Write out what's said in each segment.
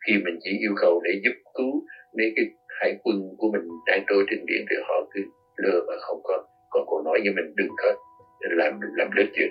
khi mình chỉ yêu cầu để giúp cứu mấy cái hải quân của mình đang trôi trên biển thì họ cứ lơ mà không có nói với mình đừng có làm lớn chuyện.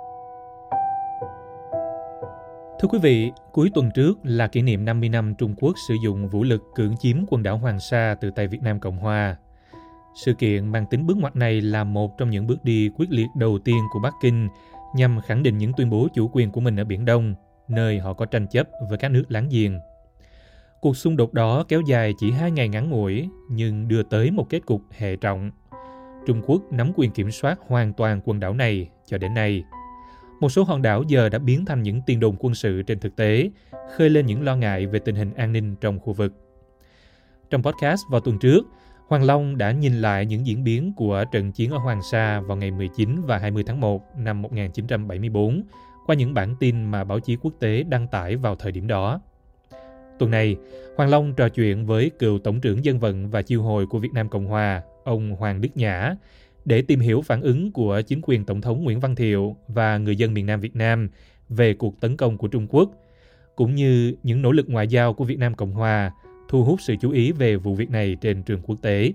Thưa quý vị, cuối tuần trước là kỷ niệm 50 năm Trung Quốc sử dụng vũ lực cưỡng chiếm quần đảo Hoàng Sa từ tay Việt Nam Cộng Hòa. Sự kiện mang tính bước ngoặt này là một trong những bước đi quyết liệt đầu tiên của Bắc Kinh nhằm khẳng định những tuyên bố chủ quyền của mình ở Biển Đông, nơi họ có tranh chấp với các nước láng giềng. Cuộc xung đột đó kéo dài chỉ 2 ngày ngắn ngủi nhưng đưa tới một kết cục hệ trọng. Trung Quốc nắm quyền kiểm soát hoàn toàn quần đảo này cho đến nay. Một số hòn đảo giờ đã biến thành những tiền đồn quân sự trên thực tế, khơi lên những lo ngại về tình hình an ninh trong khu vực. Trong podcast vào tuần trước, Hoàng Long đã nhìn lại những diễn biến của trận chiến ở Hoàng Sa vào ngày 19 và 20 tháng 1 năm 1974 qua những bản tin mà báo chí quốc tế đăng tải vào thời điểm đó. Tuần này, Hoàng Long trò chuyện với cựu Tổng trưởng Dân vận và Chiêu hồi của Việt Nam Cộng Hòa, ông Hoàng Đức Nhã, để tìm hiểu phản ứng của chính quyền Tổng thống Nguyễn Văn Thiệu và người dân miền Nam Việt Nam về cuộc tấn công của Trung Quốc, cũng như những nỗ lực ngoại giao của Việt Nam Cộng Hòa thu hút sự chú ý về vụ việc này trên trường quốc tế.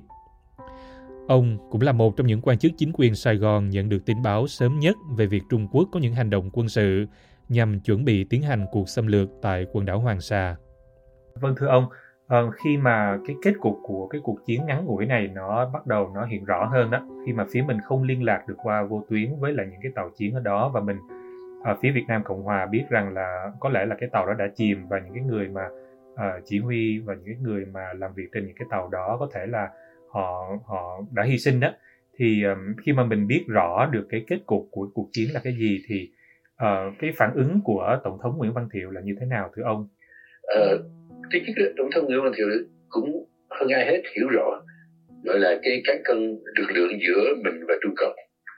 Ông cũng là một trong những quan chức chính quyền Sài Gòn nhận được tin báo sớm nhất về việc Trung Quốc có những hành động quân sự nhằm chuẩn bị tiến hành cuộc xâm lược tại quần đảo Hoàng Sa. Vâng, thưa ông, khi mà cái kết cục của cái cuộc chiến ngắn ngủi này nó bắt đầu nó hiện rõ hơn đó, khi mà phía mình không liên lạc được qua vô tuyến với lại những cái tàu chiến ở đó, và mình phía Việt Nam Cộng Hòa biết rằng là có lẽ là cái tàu đó đã chìm và những cái người mà chỉ huy và những cái người mà làm việc trên những cái tàu đó có thể là họ đã hy sinh đó, thì khi mà mình biết rõ được cái kết cục của cuộc chiến là cái gì thì cái phản ứng của Tổng thống Nguyễn Văn Thiệu là như thế nào, thưa ông? Thứ nhất, Tổng thống Nguyễn Văn Thiệu cũng hơn ai hết hiểu rõ gọi là cái cán cân lực lượng giữa mình và Trung Cộng,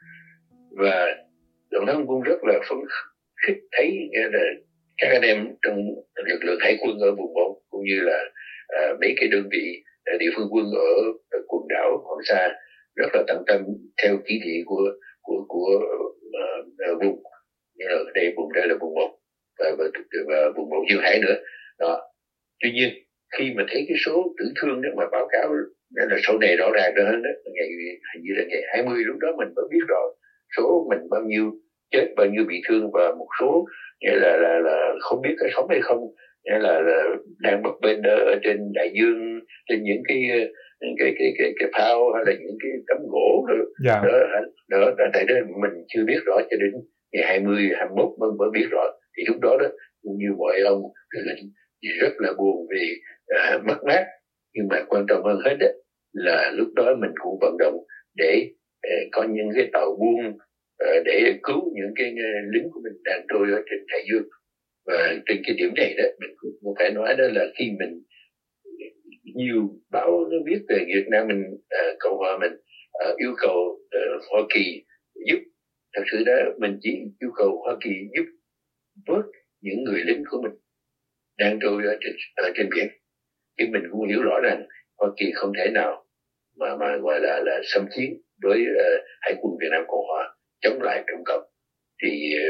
và Tổng thống cũng rất là phấn khích thấy là các anh em trong lực lượng hải quân ở vùng 1 cũng như là mấy cái đơn vị địa phương quân ở quần đảo Hoàng Sa rất là tận tâm theo chỉ thị của vùng, như là vùng đây là vùng 1 và vùng 1 duyên hải nữa đó. Tuy nhiên khi mà thấy cái số tử thương đó mà báo cáo nên là sau này rõ ràng hơn đó, hình như là ngày 20 lúc đó mình mới biết rõ số mình bao nhiêu chết, bao nhiêu bị thương, và một số nghĩa là không biết có sống hay không, nghĩa là đang bấp bênh ở trên đại dương, trên những cái phao hay là những cái tấm gỗ đó, tại đó mình chưa biết rõ cho đến ngày 20, 21 mới biết rõ. Thì lúc đó cũng như mọi ông thì rất là buồn vì mất mát, nhưng mà quan trọng hơn hết là lúc đó mình cũng vận động để có những cái tàu buôn để cứu những cái lính của mình đang trôi ở trên đại dương. Và trên cái điểm này đó mình cũng phải nói đó là khi mình nhiều báo nó viết về Việt Nam mình, Cộng hòa mình yêu cầu Hoa Kỳ giúp, thật sự đó mình chỉ yêu cầu Hoa Kỳ giúp vớt những người lính của mình đang trôi ở trên biển, chứ mình cũng hiểu rõ rằng Hoa Kỳ không thể nào mà gọi là xâm chiến với hải quân Việt Nam Cộng Hòa chống lại Trung Cộng. Thì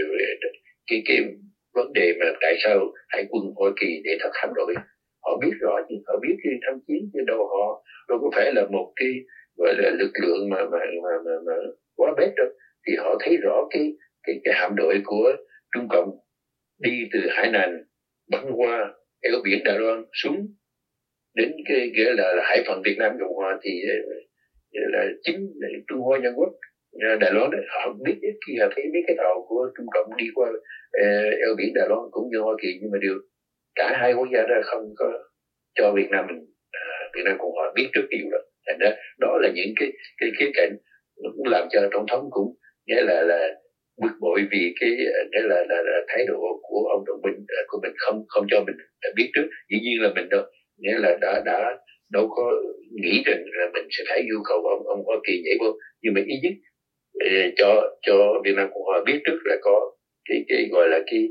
cái vấn đề mà tại sao hải quân Hoa Kỳ để thật hạm đội, họ biết rõ chứ, họ biết khi tham chiến chứ đâu có phải là một cái gọi là lực lượng mà quá bét đâu. Thì họ thấy rõ cái hạm đội của Trung Cộng đi từ Hải Nam băng qua eo biển Đài Loan xuống đến cái là hải phận Việt Nam Cộng Hòa, thì là chính Trung Hoa Nhân Quốc Đài Loan đấy, họ biết khi họ thấy mấy cái tàu của Trung Cộng đi qua eo biển Đài Loan cũng như Hoa Kỳ, nhưng mà điều cả hai quốc gia đó không có cho Việt Nam Cộng Hòa biết trước điều đó. Thành ra đó là những cái khía cạnh cũng làm cho tổng thống cũng nghĩa là bực bội vì cái nghĩa là thái độ của ông Trọng Bình của mình không cho mình biết trước. Dĩ nhiên là mình đâu nghĩa là đã đâu có nghĩ rằng là mình sẽ phải yêu cầu ông Hoa Kỳ nhảy vô, nhưng mà ít nhất cho Việt Nam Cộng Hòa biết trước là có cái gọi là cái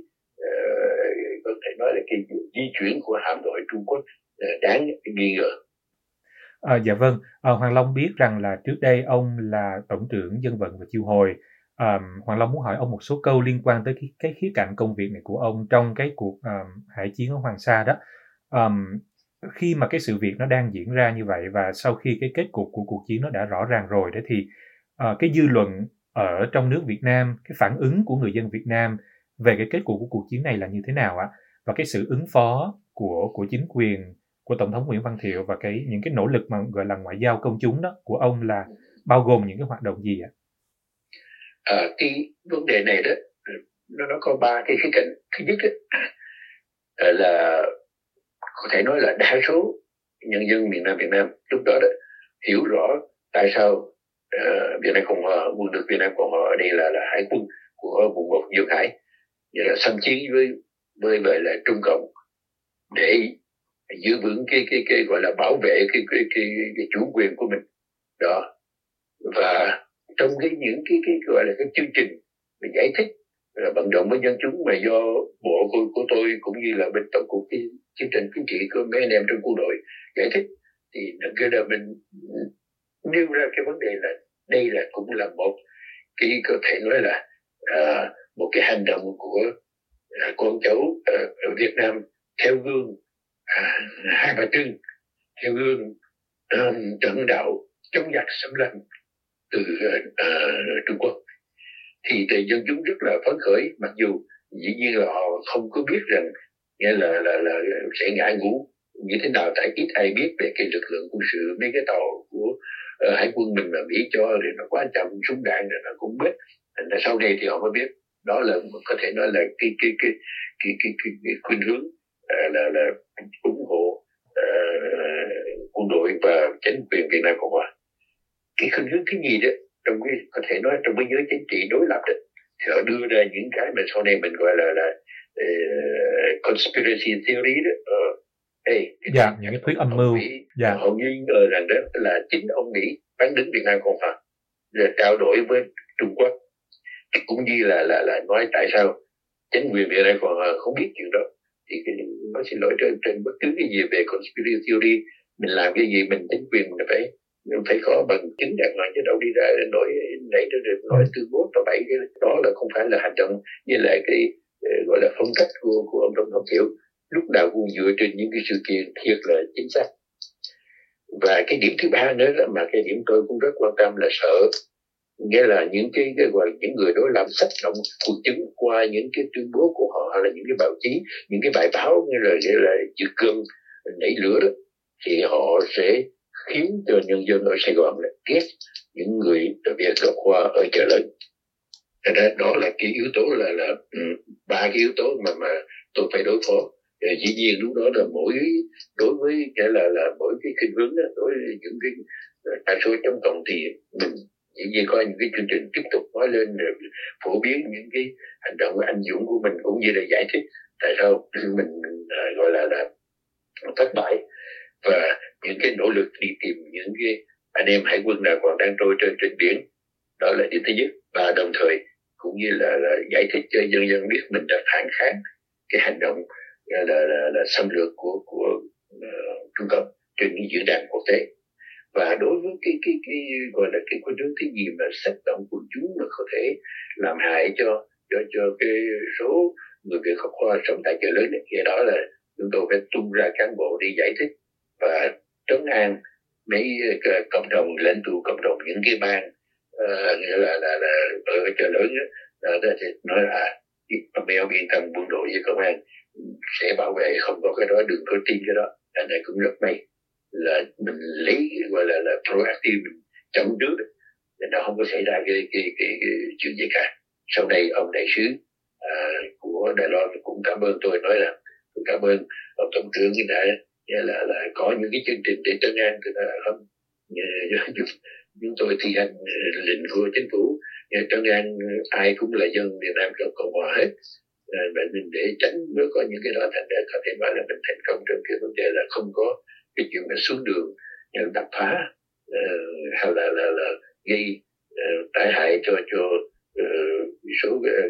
có thể nói là cái di chuyển của hạm đội Trung Quốc đáng nghi ngờ. Dạ vâng, Hoàng Long biết rằng là trước đây ông là Tổng trưởng Dân vận và Chiêu hồi. Hoàng Long muốn hỏi ông một số câu liên quan tới cái khía cạnh công việc này của ông trong cái cuộc hải chiến ở Hoàng Sa đó. khi mà cái sự việc nó đang diễn ra như vậy và sau khi cái kết cục của cuộc chiến nó đã rõ ràng rồi đó thì cái dư luận ở trong nước Việt Nam, cái phản ứng của người dân Việt Nam về cái kết cục của cuộc chiến này là như thế nào ạ? Và cái sự ứng phó của chính quyền, của Tổng thống Nguyễn Văn Thiệu và những cái nỗ lực mà gọi là ngoại giao công chúng đó của ông là bao gồm những cái hoạt động gì ạ? Cái vấn đề này đó nó có ba cái khía cạnh. Thứ nhất là có thể nói là đa số nhân dân miền Nam Việt Nam lúc đó hiểu rõ tại sao Việt Nam Cộng Hòa, quân đội Việt Nam Cộng Hòa ở đây là hải quân của vùng 1 Duyên Hải, vậy là xâm chiến với là Trung Cộng để giữ vững cái gọi là bảo vệ cái chủ quyền của mình đó. Và trong những cái gọi là cái chương trình để giải thích là vận động với dân chúng mà do bộ của tôi cũng như là bên tổng cục cái chương trình chính trị của mấy anh em trong quân đội giải thích, thì cái là mình nêu ra cái vấn đề là đây là cũng là một cái có thể nói là một cái hành động của con cháu ở Việt Nam theo gương Hai Bà Trưng, theo gương trận đạo chống giặc xâm lăng từ Trung Quốc, thì dân chúng rất là phấn khởi, mặc dù dĩ nhiên là họ không có biết rằng nghĩa là sẽ ngã ngũ như thế nào, tại ít ai biết về cái lực lượng quân sự, mấy cái tàu của hải quân mình mà Mỹ cho thì nó quá chậm, súng đạn rồi nó cũng biết, thành sau này thì họ mới biết. Đó là có thể nói là cái khuynh hướng là ủng hộ quân đội và chính quyền Việt Nam Cộng Hòa. Cái khuynh hướng thứ nhì đó, trong cái có thể nói trong cái giới chính trị đối lập đó, thì họ đưa ra những cái mà sau này mình gọi là conspiracy theory đó. Những cái thuyết âm mưu. Họ nghi ngờ rằng đó là chính ông Mỹ bán đứng Việt Nam Cộng Hòa rồi trao đổi với Trung Quốc, cũng như là nói tại sao chính quyền Việt Nam Cộng Hòa không biết chuyện đó. Thì nó xin lỗi trên bất cứ cái gì về conspiracy theory, mình làm cái gì mình chính quyền mình phải có bằng chứng đàng hoàng, chứ đâu đi ra nói tuyên bố tao bậy. Cái đó là không phải là hành động, như là cái gọi là phong cách của ông Tổng thống Thiệu, lúc nào cũng dựa trên những cái sự kiện thiệt là chính xác. Và cái điểm thứ ba nữa là, mà cái điểm tôi cũng rất quan tâm là sợ, nghĩa là những cái gọi là những người đó làm sách động cuộc chứng qua những cái tuyên bố của họ, hay là những cái báo chí, những cái bài báo như là dự cương nảy lửa đó, thì họ sẽ khiến cho nhân dân ở Sài Gòn là ghét những người Việt Cộng Hòa ở chợ lớn. Đó là cái yếu tố là ba cái yếu tố mà tôi phải đối phó. Dĩ nhiên lúc đó là đối với cái là mỗi cái khuynh hướng đó, đối với những cái đa số chống cộng thì mình dĩ nhiên có những cái chương trình tiếp tục nói lên, phổ biến những cái hành động anh dũng của mình, cũng như là giải thích tại sao mình gọi là thất bại, và những cái nỗ lực đi tìm những cái anh em hải quân nào còn đang trôi trên biển. Đó là điểm thứ nhất. Và đồng thời cũng như là giải thích cho dân dân biết mình đã phản kháng cái hành động là xâm lược của Trung Cộng trên những diễn đàn quốc tế. Và đối với cái gọi là cái khuynh hướng thứ gì mà sách động quần chúng mà có thể làm hại cho cái số người Việt Cộng Hòa sống tại chợ lớn này, thì đó là chúng tôi phải tung ra cán bộ đi giải thích và trấn an mấy cộng đồng, lãnh tụ cộng đồng những cái bang là ở chợ lớn đó, thì nói là mấy ông yên tâm, quân đội với công an sẽ bảo vệ, không có cái đó, đừng có tin cái đó. Anh này cũng rất may là mình lấy gọi là proactive, mình chống trước để nó không có xảy ra cái chuyện gì cả. Sau đây ông đại sứ của Đài Loan cũng cảm ơn tôi, nói là tôi cảm ơn ông tổng trưởng đã là có những cái chương trình để trấn an, không chúng tôi thi hành lệnh của chính phủ trấn an ai cũng là dân Việt Nam Cộng Hòa hết. Mình để tránh nếu có những cái đó, thành ra có thể nói là mình thành công trong cái vấn đề là không có cái chuyện là xuống đường đập phá hay là gây tai hại cho số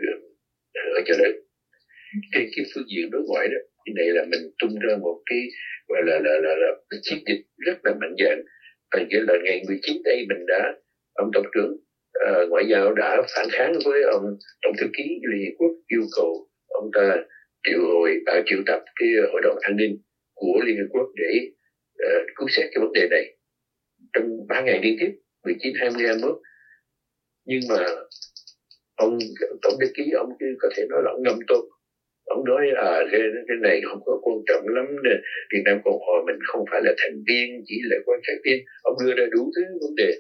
ở chợ lớn. Trên cái phương diện đối ngoại đó, cái này là mình tung ra một cái gọi là chiến dịch rất là mạnh dạn. Và nghĩa là ngày 19 đây mình đã, ông tổng trưởng ngoại giao đã phản kháng với ông tổng thư ký Liên Hiệp Quốc, yêu cầu ông ta triệu tập cái hội đồng an ninh của Liên Hợp Quốc để cứu xét cái vấn đề này trong 3 ngày liên tiếp 19, 20, 21. Nhưng mà ông tổng thư ký ông có thể nói là ông ngâm tốt. Ông nói cái này không có quan trọng lắm, Việt Nam Cộng Hòa mình không phải là thành viên, chỉ là quan sát viên. Ông đưa ra đủ thứ vấn đề.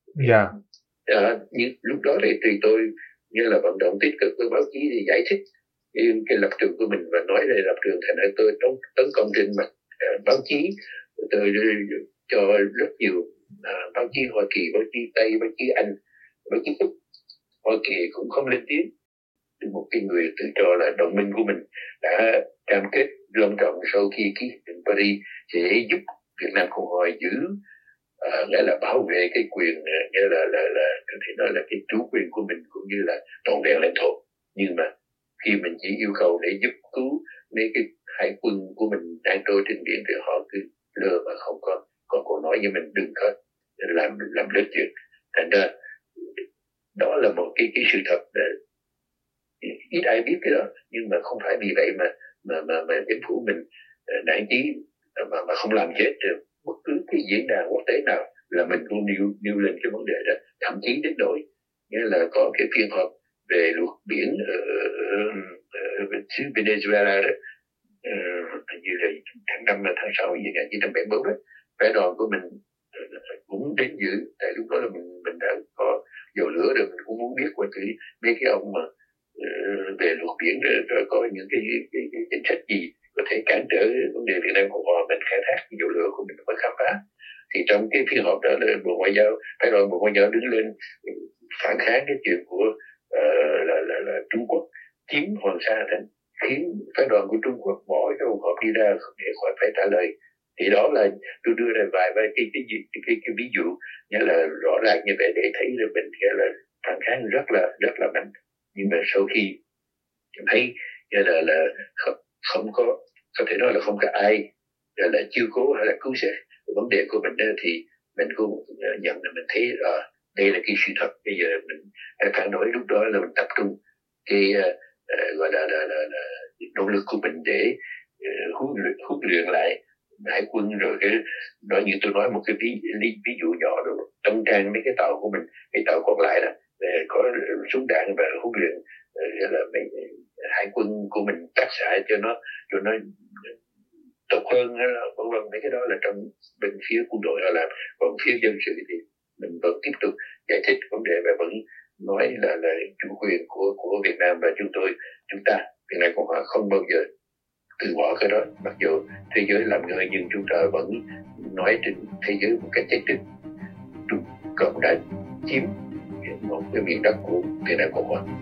Nhưng lúc đó thì tùy tôi như là vận động tích cực với báo chí thì giải thích cái lập trường của mình và nói về lập trường, thành ra tôi tấn công trên mặt báo chí. Tôi cho rất nhiều báo chí Hoa Kỳ, báo chí Tây, báo chí Anh, báo chí Úc. Hoa Kỳ cũng không lên tiếng. Một cái người tự cho là đồng minh của mình đã cam kết long trọng sau khi ký hiệp định Paris sẽ giúp Việt Nam Cộng Hòa giữ nghĩa là bảo vệ cái quyền, nghĩa là có thể nói là cái chủ quyền của mình cũng như là trọn vẹn lãnh thổ. Nhưng mà khi mình chỉ yêu cầu để giúp cứu mấy cái hải quân của mình đang trôi trên biển thì họ cứ lơ mà không còn nói với mình đừng có làm lớn chuyện. Thành ra đó là một cái sự thật ít ai biết cái đó, nhưng mà không phải vì vậy mà chính phủ mình nản chí mà không làm chết được bất cứ cái diễn đàn quốc tế nào là mình cũng nêu lên cái vấn đề đó, thậm chí đến nỗi nghĩa là có cái phiên họp về luật biển ở xứ Venezuela đó, như là tháng 5 và tháng 6 năm 1974 đó, phái đoàn của mình cũng đến dự. Tại lúc đó là mình đã có dầu lửa rồi, mình cũng muốn biết qua thử mấy cái ông mà về luật biển rồi có những cái chính sách gì có thể cản trở vấn đề Việt Nam Cộng Hòa mình khai thác dầu lửa của mình mới khám phá. Thì trong cái phiên họp đó là Bộ Ngoại giao, phái đoàn Bộ Ngoại giao đứng lên phản kháng cái chuyện của là Trung Quốc chiếm Hoàng Sa, thành khiến phái đoàn của Trung Quốc bỏ cái cuộc họp đi ra để khỏi phải trả lời. Thì đó là tôi đưa ra vài cái ví dụ như là rõ ràng như vậy để thấy là mình là phản kháng rất là mạnh. Nhưng mà sau khi thấy là không có thể nói là không có ai là chiêu cố hay là cứu xét vấn đề của mình đó, thì mình cũng nhận là mình thấy đây là cái sự thật. Bây giờ mình phản đối lúc đó là mình tập trung cái gọi là nỗ lực của mình để huấn luyện lại hải quân, rồi cái đó như tôi nói một cái ví dụ nhỏ rồi trong trang mấy cái tàu của mình, cái tàu còn lại đó có súng đạn và huấn luyện là hải quân của mình tác xạ cho nó tốt hơn, vân vân. Mấy cái đó là trong bên phía quân đội họ làm, còn phía dân sự thì mình vẫn tiếp tục giải thích vấn đề và vẫn nói là chủ quyền của Việt Nam, và chúng ta Việt Nam Cộng Hòa không bao giờ từ bỏ cái đó. Mặc dù thế giới làm ngơ nhưng chúng ta vẫn nói trên thế giới một cách chân chính Trung Cộng đã chiếm một cái miền đất của Việt Nam Cộng Hòa.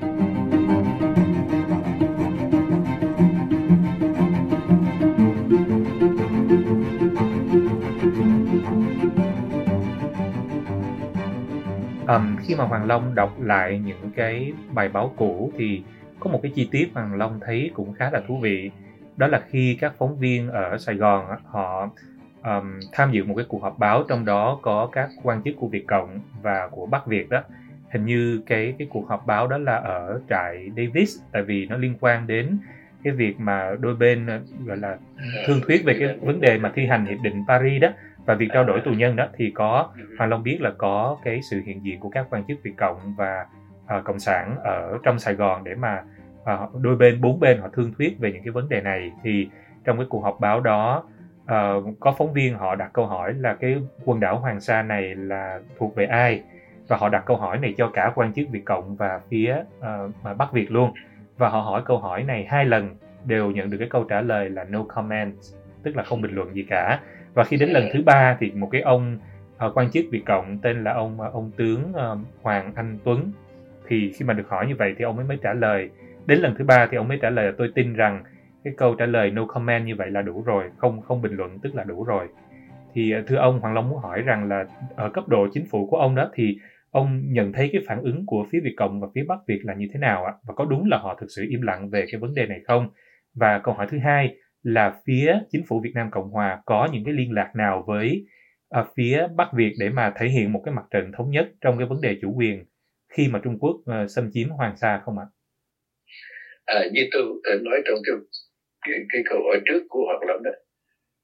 Khi mà Hoàng Long đọc lại những cái bài báo cũ thì có một cái chi tiết Hoàng Long thấy cũng khá là thú vị. Đó là khi các phóng viên ở Sài Gòn họ tham dự một cái cuộc họp báo, trong đó có các quan chức của Việt Cộng và của Bắc Việt đó. Hình như cái cuộc họp báo đó là ở trại Davis, tại vì nó liên quan đến cái việc mà đôi bên gọi là thương thuyết về cái vấn đề mà thi hành hiệp định Paris đó và việc trao đổi tù nhân đó, thì có Hoàng Long biết là có cái sự hiện diện của các quan chức Việt Cộng và Cộng sản ở trong Sài Gòn để mà đôi bên, bốn bên họ thương thuyết về những cái vấn đề này. Thì trong cái cuộc họp báo đó có phóng viên họ đặt câu hỏi là cái quần đảo Hoàng Sa này là thuộc về ai, và họ đặt câu hỏi này cho cả quan chức Việt Cộng và phía Bắc Việt luôn, và họ hỏi câu hỏi này 2 lần đều nhận được cái câu trả lời là no comment, tức là không bình luận gì cả. Và khi đến lần thứ 3 thì một cái ông quan chức Việt Cộng tên là ông tướng Hoàng Anh Tuấn, thì khi mà được hỏi như vậy thì ông ấy mới trả lời. Đến lần thứ 3 thì ông mới trả lời là tôi tin rằng cái câu trả lời no comment như vậy là đủ rồi, không bình luận tức là đủ rồi. Thì thưa ông, Hoàng Long muốn hỏi rằng là ở cấp độ chính phủ của ông đó thì ông nhận thấy cái phản ứng của phía Việt Cộng và phía Bắc Việt là như thế nào ạ? Và có đúng là họ thực sự im lặng về cái vấn đề này không? Và câu hỏi thứ hai là phía chính phủ Việt Nam Cộng Hòa có những cái liên lạc nào với phía Bắc Việt để mà thể hiện một cái mặt trận thống nhất trong cái vấn đề chủ quyền khi mà Trung Quốc xâm chiếm Hoàng Sa không ạ? Như tôi nói trong cái câu hỏi trước của Hoàng Long đó,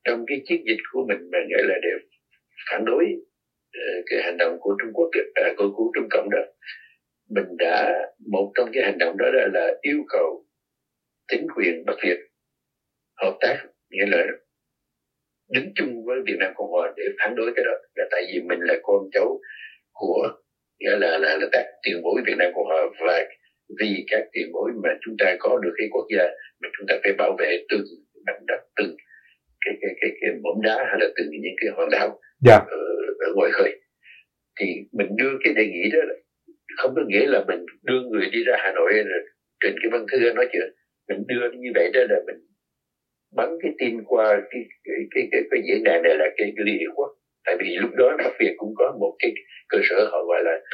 trong cái chiến dịch của mình mà nghĩa là để phản đối cái hành động của Trung Quốc, của Trung Cộng đó, mình đã một trong cái hành động đó là yêu cầu chính quyền Bắc Việt hợp tác, nghĩa là đứng chung với Việt Nam Cộng Hòa để phản đối cái đó, là tại vì mình là con cháu của nghĩa là các tiền bối Việt Nam Cộng Hòa, và vì các tiền bối mà chúng ta có được cái quốc gia mà chúng ta phải bảo vệ từng mảnh đất, từng cái mỏm đá hay là từng những cái hòn đảo ở ngoài khơi. Thì mình đưa cái đề nghị đó không có nghĩa là mình đưa người đi ra Hà Nội rồi trình cái văn thư nói chuyện. Mình đưa như vậy đó là mình bắn cái tin qua cái diễn đàn này là cái Liên Hiệp Quốc. Tại vì lúc đó Bắc Việt cũng có một cái cơ sở họ gọi là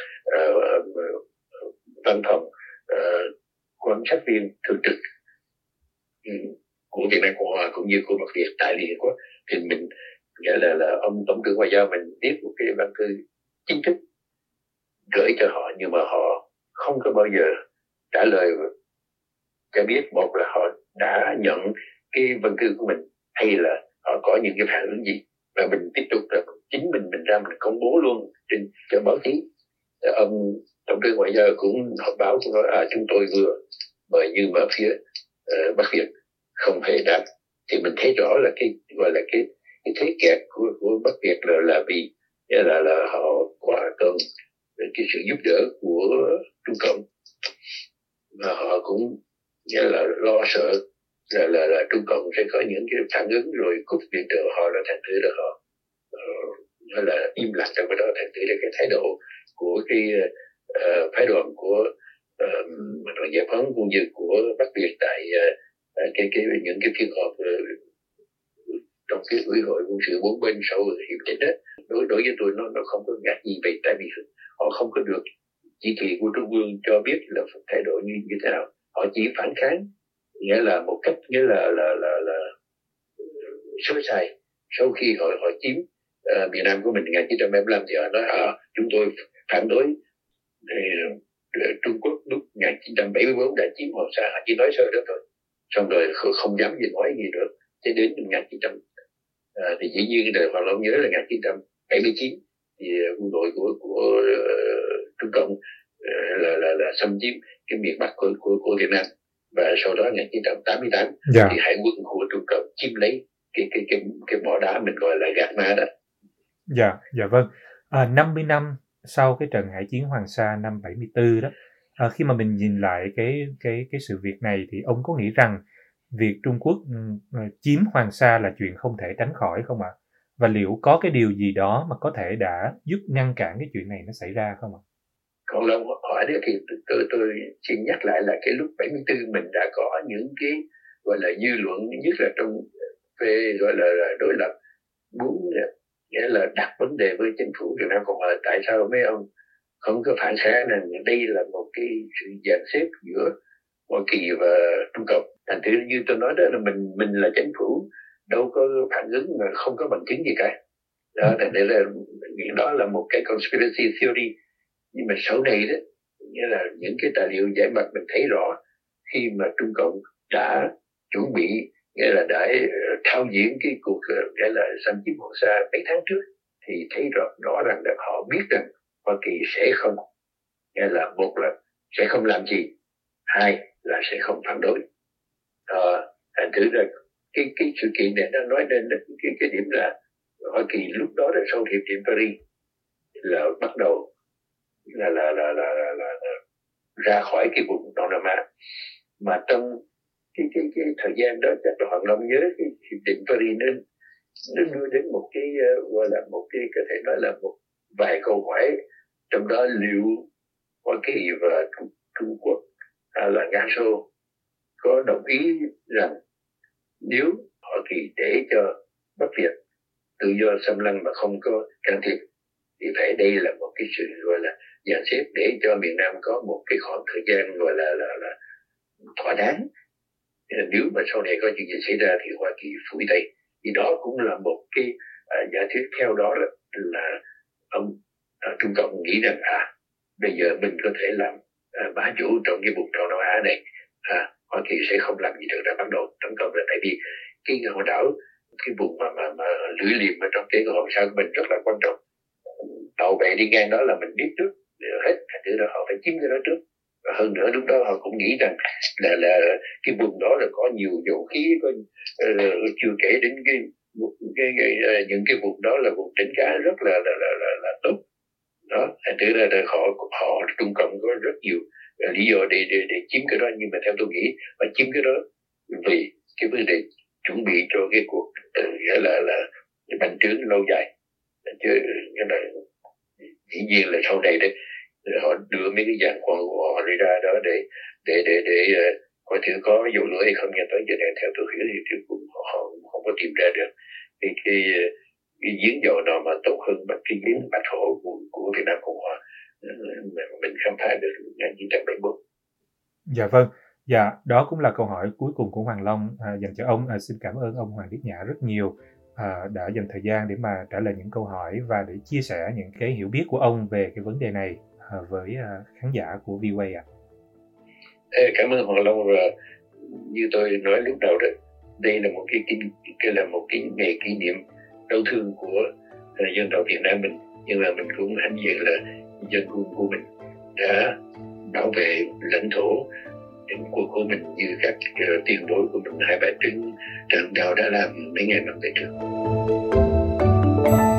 văn phòng quan sát viên thường trực của Việt Nam Cộng Hòa cũng như của Bắc Việt tại Liên Hiệp Quốc. Thì mình nghĩa là ông Tổng trưởng Ngoại giao mình viết một cái văn thư chính thức gửi cho họ, nhưng mà họ không có bao giờ trả lời cho biết một là họ đã nhận cái văn thư của mình hay là họ có những cái phản ứng gì. Và mình tiếp tục là chính mình ra mình công bố luôn trên cho báo chí. Ông Tổng trưởng Ngoại giao cũng họp báo cũng nói chúng tôi vừa mời, nhưng mà phía Bắc Việt không hề đáp. Thì mình thấy rõ là cái gọi là cái thế kẹt của Bắc Việt là vì là họ quá cần cái sự giúp đỡ của Trung Cộng, và họ cũng nghĩa là lo sợ là Trung Cộng sẽ có những cái phản ứng rồi cúp viện trợ họ, là thành thử là họ là im lặng trong cái đó. Thành thử là cái thái độ của cái phái đoàn của đoàn giải phóng cũng như của Bắc Việt tại những cái phiên họp trong cái ủy hội quân sự 4 bên sau hiệp định đó, đối với tôi nó không có ngạc gì vậy. Tại vì họ không có được chỉ thị của Trung ương cho biết là thái độ như thế nào. Họ chỉ phản kháng, nghĩa là một cách nghĩa là sơ sài. Sau khi họ chiếm miền Nam của mình 1975 thì họ nói chúng tôi phản đối Trung Quốc lúc 1974 đã chiếm Hoàng Sa. Họ chỉ nói sơ đó thôi, xong rồi không dám gì nói gì nữa. Cho đến 1900 thì dĩ nhiên là Hoàng Long nhớ là 1979 thì quân đội của Trung Cộng là xâm chiếm cái miền Bắc của Việt Nam, và sau đó 1988 thì hải quân của Trung Cộng chiếm lấy cái mỏ đá mình gọi là Gạc Ma đó. Dạ vâng. 50 năm sau cái trận hải chiến Hoàng Sa năm 74 đó, khi mà mình nhìn lại cái sự việc này thì ông có nghĩ rằng việc Trung Quốc chiếm Hoàng Sa là chuyện không thể tránh khỏi không ạ? Và liệu có cái điều gì đó mà có thể đã giúp ngăn cản cái chuyện này nó xảy ra không ạ? Còn lâu hỏi đấy thì tôi xin nhắc lại là cái lúc 74 mình đã có những cái gọi là dư luận, nhất là trong về gọi là đối lập, muốn nghĩa là đặt vấn đề với chính phủ Việt Nam Cộng Hòa, tại sao mấy ông không có phản kháng rằng đây là một cái sự dàn xếp giữa Hoa Kỳ và Trung Cộng. Thành thử như tôi nói đó là mình là chính phủ, đâu có phản ứng mà không có bằng chứng gì cả. Đó là một cái conspiracy theory. Nhưng mà sau này đó, nghĩa là những cái tài liệu giải mật mình thấy rõ, khi mà Trung Cộng đã chuẩn bị, nghĩa là đã thao diễn cái cuộc nghĩa là xâm chiếm Hoàng Sa mấy tháng trước, thì thấy rõ rằng là họ biết rằng Hoa Kỳ sẽ không, nghĩa là một là sẽ không làm gì, hai là sẽ không phản đối. Thành thử ra cái sự kiện này nó nói lên cái điểm là Hoa Kỳ lúc đó là sau hiệp định Paris là bắt đầu là ra khỏi cái vùng Đông Nam Á. Mà trong cái thời gian đó chắc là Hoàng Long nhớ cái hiệp định Paris nó đưa đến một cái gọi là một cái có thể nói là một vài câu hỏi, trong đó liệu Hoa Kỳ và Trung Quốc hay là Nga Xô có đồng ý rằng nếu Hoa Kỳ để cho Bắc Việt tự do xâm lăng mà không có can thiệp, thì phải đây là một cái sự gọi là dàn xếp để cho miền Nam có một cái khoảng thời gian gọi là thỏa đáng. Nếu mà sau này có chuyện gì xảy ra thì Hoa Kỳ phủi tay. Thì đó cũng là một cái giả thuyết. Theo đó là ông Trung Cộng nghĩ rằng bây giờ mình có thể làm bá chủ trong cái vùng Đông Nam Á này, Hoa Kỳ sẽ không làm gì được, đã bắt đầu tấn công. Là tại vì cái hòn đảo cái vùng mà lưỡi liềm ở trong cái Hoàng Sa của mình rất là quan trọng. Tàu bè đi ngang đó là mình biết trước hết, thành thử là họ phải chiếm cái đó trước. Và hơn nữa lúc đó họ cũng nghĩ rằng là cái vùng đó là có nhiều dầu khí, chưa kể đến những cái vùng đó là vùng tránh cá rất là tốt. Đó, thành thử là họ Trung Cộng có rất nhiều lý do để chiếm cái đó, nhưng mà theo tôi nghĩ họ chiếm cái đó vì cái vấn đề chuẩn bị cho cái cuộc là bành trướng lâu dài. Chứ là dĩ nhiên là sau này đấy họ đưa mấy cái dạng khoan của họ ra đó để coi thử có dầu lửa hay không, nhưng tới giờ này theo tôi hiểu thì cũng họ không có tìm ra được cái giếng dầu nào mà tốt hơn bằng cái giếng Bạch Hổ của Việt Nam Cộng Hòa mình khám phá được 1974. Dạ vâng. Dạ, đó cũng là câu hỏi cuối cùng của Hoàng Long dành cho ông. Xin cảm ơn ông Hoàng Viết Nhã rất nhiều đã dành thời gian để mà trả lời những câu hỏi và để chia sẻ những cái hiểu biết của ông về cái vấn đề này với khán giả của VOA ạ. Cảm ơn Hoàng Long, và như tôi nói lúc đầu rồi, đây là một cái ngày kỷ niệm đau thương của dân tộc Việt Nam mình, nhưng mà mình cũng hãnh diện là dân quân của mình đã bảo vệ lãnh thổ của mình như các tiền bối của mình, Hai Bà Trưng, Trần Đào đã làm mấy ngày năm về trước.